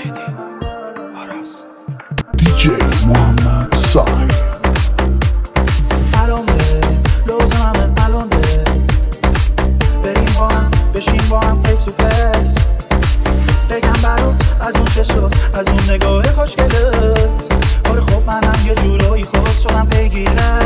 DJ محمد سعی الانه لازم همه الانه بریم با هم بشیم با هم فیس تو فیس بگم برات از اون چشم از اون نگاه خوشگلت آره خب منم یه جورایی خود شدم پیگیرت